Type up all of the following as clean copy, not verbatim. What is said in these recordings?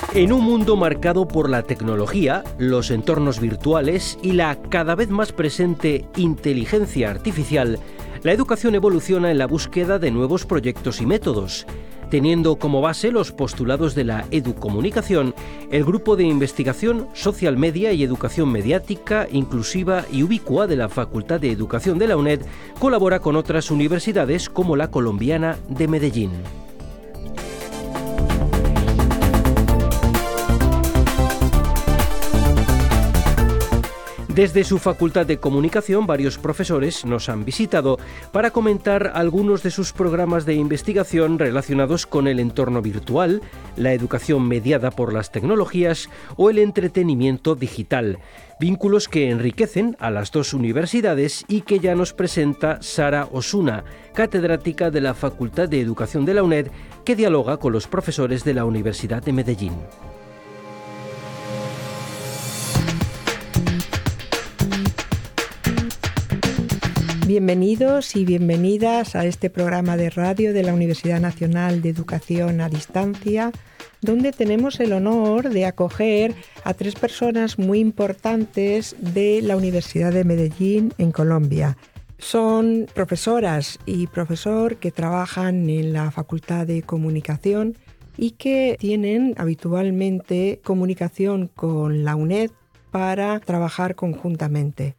En un mundo marcado por la tecnología, los entornos virtuales y la cada vez más presente inteligencia artificial, la educación evoluciona en la búsqueda de nuevos proyectos y métodos. Teniendo como base los postulados de la educomunicación, el grupo de investigación Social Media y Educación Mediática, Inclusiva y Ubicua de la Facultad de Educación de la UNED colabora con otras universidades como la colombiana de Medellín. Desde su Facultad de Comunicación, varios profesores nos han visitado para comentar algunos de sus programas de investigación relacionados con el entorno virtual, la educación mediada por las tecnologías o el entretenimiento digital. Vínculos que enriquecen a las dos universidades y que ya nos presenta Sara Osuna, catedrática de la Facultad de Educación de la UNED, que dialoga con los profesores de la Universidad de Medellín. Bienvenidos y bienvenidas a este programa de radio de la Universidad Nacional de Educación a Distancia, donde tenemos el honor de acoger a tres personas muy importantes de la Universidad de Medellín en Colombia. Son profesoras y profesor que trabajan en la Facultad de Comunicación y que tienen habitualmente comunicación con la UNED para trabajar conjuntamente.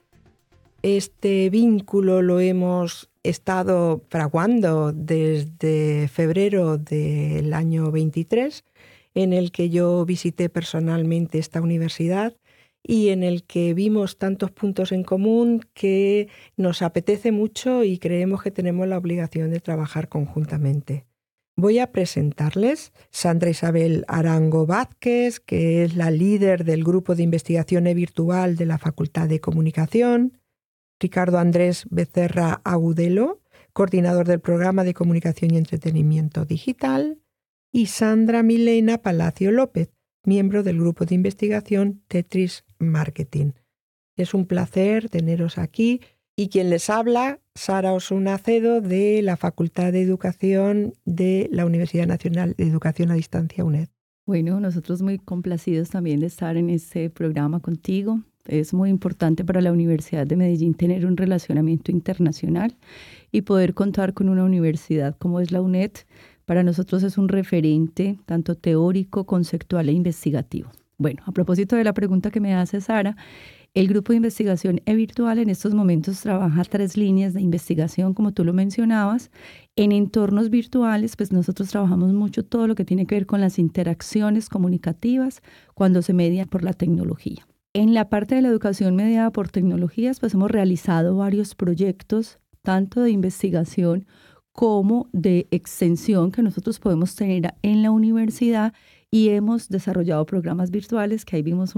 Este vínculo lo hemos estado fraguando desde febrero del año 23, en el que yo visité personalmente esta universidad y en el que vimos tantos puntos en común que nos apetece mucho y creemos que tenemos la obligación de trabajar conjuntamente. Voy a presentarles Sandra Isabel Arango Vázquez, que es la líder del grupo de investigación virtual de la Facultad de Comunicación, Ricardo Andrés Becerra Agudelo, coordinador del programa de Comunicación y Entretenimiento Digital, y Sandra Milena Palacio López, miembro del grupo de investigación Tetris Marketing. Es un placer teneros aquí y quien les habla, Sara Osuna Acedo, de la Facultad de Educación de la Universidad Nacional de Educación a Distancia UNED. Bueno, nosotros muy complacidos también de estar en este programa contigo. Es muy importante para la Universidad de Medellín tener un relacionamiento internacional y poder contar con una universidad como es la UNED. Para nosotros es un referente tanto teórico, conceptual e investigativo. Bueno, a propósito de la pregunta que me hace Sara, el grupo de investigación virtual en estos momentos trabaja 3 líneas de investigación, como tú lo mencionabas. En entornos virtuales, pues nosotros trabajamos mucho todo lo que tiene que ver con las interacciones comunicativas cuando se median por la tecnología. En la parte de la educación mediada por tecnologías, pues hemos realizado varios proyectos, tanto de investigación como de extensión que nosotros podemos tener en la universidad y hemos desarrollado programas virtuales que ahí vimos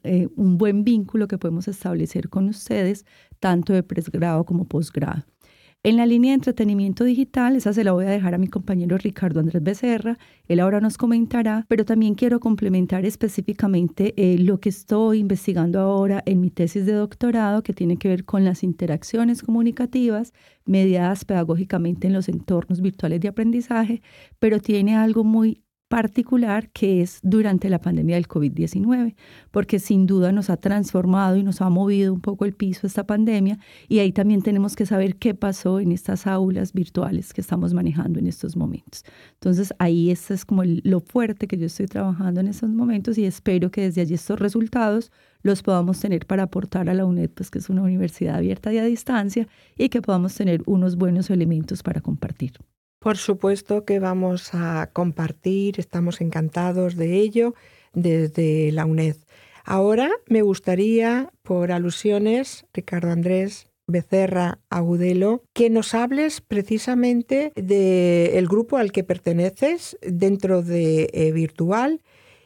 un buen vínculo que podemos establecer con ustedes, tanto de pregrado como posgrado. En la línea de entretenimiento digital, esa se la voy a dejar a mi compañero Ricardo Andrés Becerra, él ahora nos comentará, pero también quiero complementar específicamente lo que estoy investigando ahora en mi tesis de doctorado, que tiene que ver con las interacciones comunicativas mediadas pedagógicamente en los entornos virtuales de aprendizaje, pero tiene algo muy particular que es durante la pandemia del COVID-19, porque sin duda nos ha transformado y nos ha movido un poco el piso esta pandemia y ahí también tenemos que saber qué pasó en estas aulas virtuales que estamos manejando en estos momentos. Entonces ahí este es como lo fuerte que yo estoy trabajando en estos momentos y espero que desde allí estos resultados los podamos tener para aportar a la UNED, pues que es una universidad abierta y a distancia y que podamos tener unos buenos elementos para compartir. Por supuesto que vamos a compartir, estamos encantados de ello desde la UNED. Ahora me gustaría, por alusiones, Ricardo Andrés Becerra Agudelo, que nos hables precisamente del grupo al que perteneces dentro de Virtual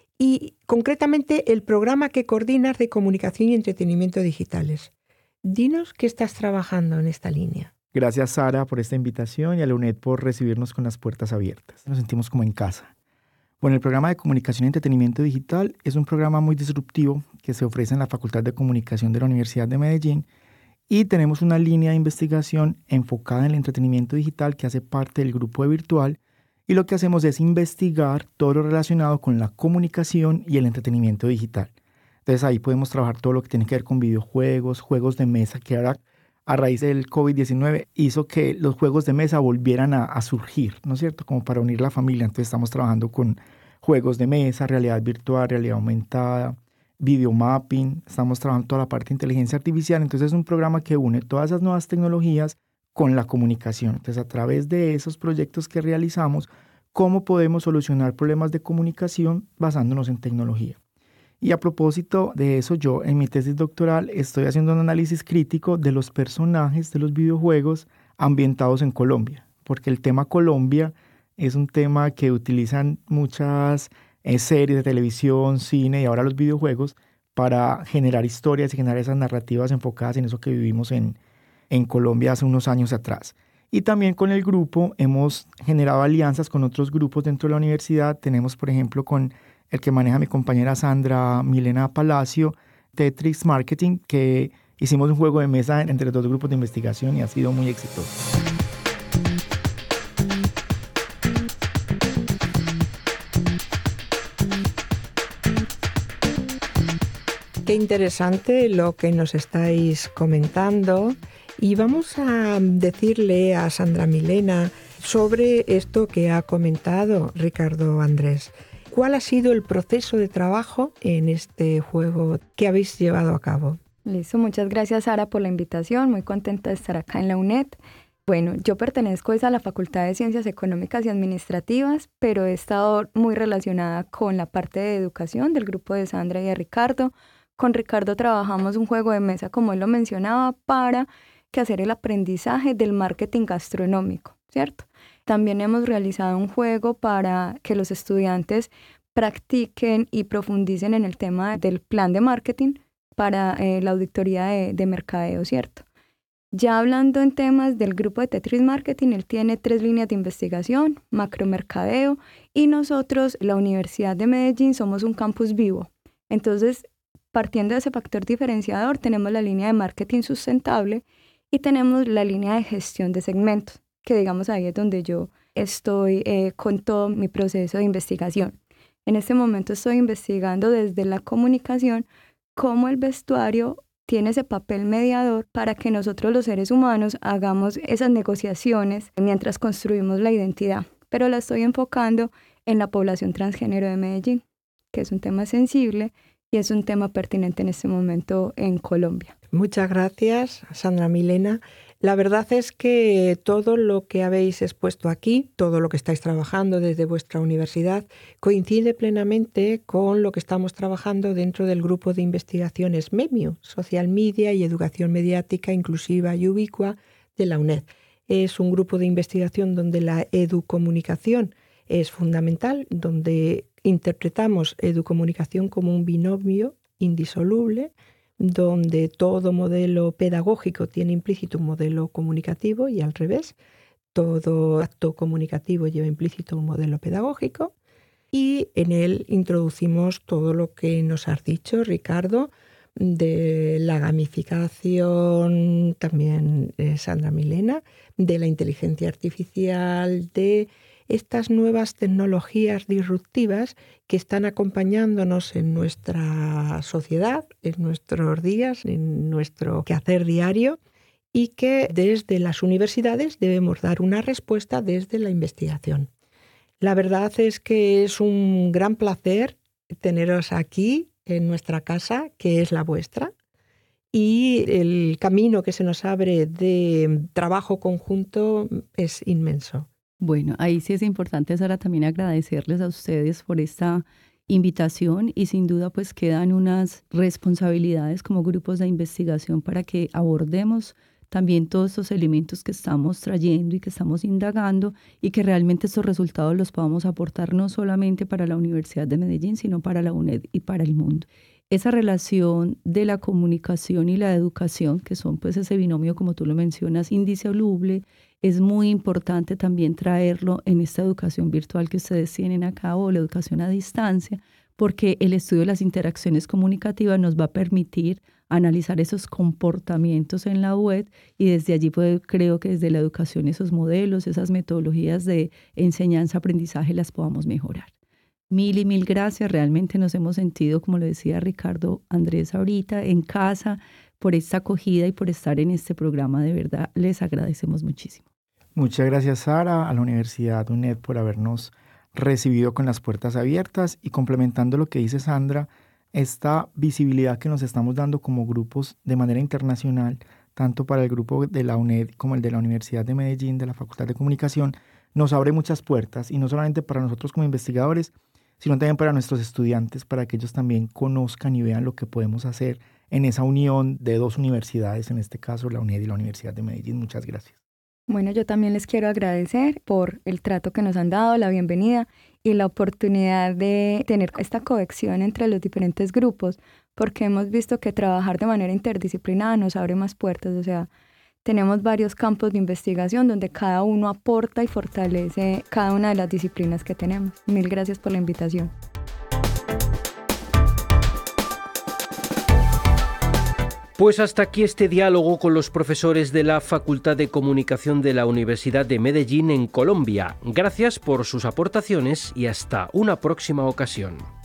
y concretamente el programa que coordinas de comunicación y entretenimiento digitales. Dinos qué estás trabajando en esta línea. Gracias, Sara, por esta invitación y a la UNED por recibirnos con las puertas abiertas. Nos sentimos como en casa. Bueno, el programa de Comunicación y Entretenimiento Digital es un programa muy disruptivo que se ofrece en la Facultad de Comunicación de la Universidad de Medellín y tenemos una línea de investigación enfocada en el entretenimiento digital que hace parte del grupo de Virtual y lo que hacemos es investigar todo lo relacionado con la comunicación y el entretenimiento digital. Entonces ahí podemos trabajar todo lo que tiene que ver con videojuegos, juegos de mesa, que ahora a raíz del COVID-19 hizo que los juegos de mesa volvieran a surgir, ¿no es cierto? Como para unir la familia. Entonces estamos trabajando con juegos de mesa, realidad virtual, realidad aumentada, videomapping, estamos trabajando toda la parte de inteligencia artificial. Entonces es un programa que une todas esas nuevas tecnologías con la comunicación. Entonces a través de esos proyectos que realizamos, ¿cómo podemos solucionar problemas de comunicación basándonos en tecnología? Y a propósito de eso, yo en mi tesis doctoral estoy haciendo un análisis crítico de los personajes de los videojuegos ambientados en Colombia, porque el tema Colombia es un tema que utilizan muchas series de televisión, cine y ahora los videojuegos para generar historias y generar esas narrativas enfocadas en eso que vivimos en Colombia hace unos años atrás. Y también con el grupo hemos generado alianzas con otros grupos dentro de la universidad. Tenemos, por ejemplo, con el que maneja mi compañera Sandra Milena Palacio, Tetris Marketing, que hicimos un juego de mesa entre dos grupos de investigación y ha sido muy exitoso. Qué interesante lo que nos estáis comentando. Y vamos a decirle a Sandra Milena sobre esto que ha comentado Ricardo Andrés. ¿Cuál ha sido el proceso de trabajo en este juego que habéis llevado a cabo? Listo, muchas gracias Sara por la invitación, muy contenta de estar acá en la UNED. Bueno, yo pertenezco a la Facultad de Ciencias Económicas y Administrativas, pero he estado muy relacionada con la parte de educación del grupo de Sandra y de Ricardo. Con Ricardo trabajamos un juego de mesa, como él lo mencionaba, para hacer el aprendizaje del marketing gastronómico, ¿cierto? También hemos realizado un juego para que los estudiantes practiquen y profundicen en el tema del plan de marketing para la auditoría de mercadeo, ¿cierto? Ya hablando en temas del grupo de Tetris Marketing, él tiene 3 líneas de investigación, macromercadeo, y nosotros, la Universidad de Medellín, somos un campus vivo. Entonces, partiendo de ese factor diferenciador, tenemos la línea de marketing sustentable y tenemos la línea de gestión de segmentos, que digamos ahí es donde yo estoy con todo mi proceso de investigación. En este momento estoy investigando desde la comunicación cómo el vestuario tiene ese papel mediador para que nosotros los seres humanos hagamos esas negociaciones mientras construimos la identidad. Pero la estoy enfocando en la población transgénero de Medellín, que es un tema sensible y es un tema pertinente en este momento en Colombia. Muchas gracias, Sandra Milena. La verdad es que todo lo que habéis expuesto aquí, todo lo que estáis trabajando desde vuestra universidad, coincide plenamente con lo que estamos trabajando dentro del grupo de investigaciones MEMIU, Social Media y Educación Mediática Inclusiva y Ubicua de la UNED. Es un grupo de investigación donde la educomunicación es fundamental, donde interpretamos educomunicación como un binomio indisoluble, donde todo modelo pedagógico tiene implícito un modelo comunicativo y al revés, todo acto comunicativo lleva implícito un modelo pedagógico, y en él introducimos todo lo que nos has dicho, Ricardo, de la gamificación, también Sandra Milena, de la inteligencia artificial, de estas nuevas tecnologías disruptivas que están acompañándonos en nuestra sociedad, en nuestros días, en nuestro quehacer diario, y que desde las universidades debemos dar una respuesta desde la investigación. La verdad es que es un gran placer teneros aquí en nuestra casa, que es la vuestra, y el camino que se nos abre de trabajo conjunto es inmenso. Bueno, ahí sí es importante, Sara, también agradecerles a ustedes por esta invitación y sin duda pues quedan unas responsabilidades como grupos de investigación para que abordemos también todos estos elementos que estamos trayendo y que estamos indagando y que realmente estos resultados los podamos aportar no solamente para la Universidad de Medellín, sino para la UNED y para el mundo. Esa relación de la comunicación y la educación, que son pues ese binomio, como tú lo mencionas, indisoluble, es muy importante también traerlo en esta educación virtual que ustedes tienen a cabo, la educación a distancia, porque el estudio de las interacciones comunicativas nos va a permitir analizar esos comportamientos en la web y desde allí creo que desde la educación esos modelos, esas metodologías de enseñanza-aprendizaje las podamos mejorar. Mil y mil gracias, realmente nos hemos sentido, como lo decía Ricardo Andrés ahorita, en casa por esta acogida y por estar en este programa, de verdad les agradecemos muchísimo. Muchas gracias, Sara, a la Universidad UNED por habernos recibido con las puertas abiertas y complementando lo que dice Sandra, esta visibilidad que nos estamos dando como grupos de manera internacional, tanto para el grupo de la UNED como el de la Universidad de Medellín, de la Facultad de Comunicación, nos abre muchas puertas y no solamente para nosotros como investigadores, sino también para nuestros estudiantes, para que ellos también conozcan y vean lo que podemos hacer en esa unión de dos universidades, en este caso la UNED y la Universidad de Medellín. Muchas gracias. Bueno, yo también les quiero agradecer por el trato que nos han dado, la bienvenida y la oportunidad de tener esta cohesión entre los diferentes grupos, porque hemos visto que trabajar de manera interdisciplinada nos abre más puertas, o sea, tenemos varios campos de investigación donde cada uno aporta y fortalece cada una de las disciplinas que tenemos. Mil gracias por la invitación. Pues hasta aquí este diálogo con los profesores de la Facultad de Comunicación de la Universidad de Medellín en Colombia. Gracias por sus aportaciones y hasta una próxima ocasión.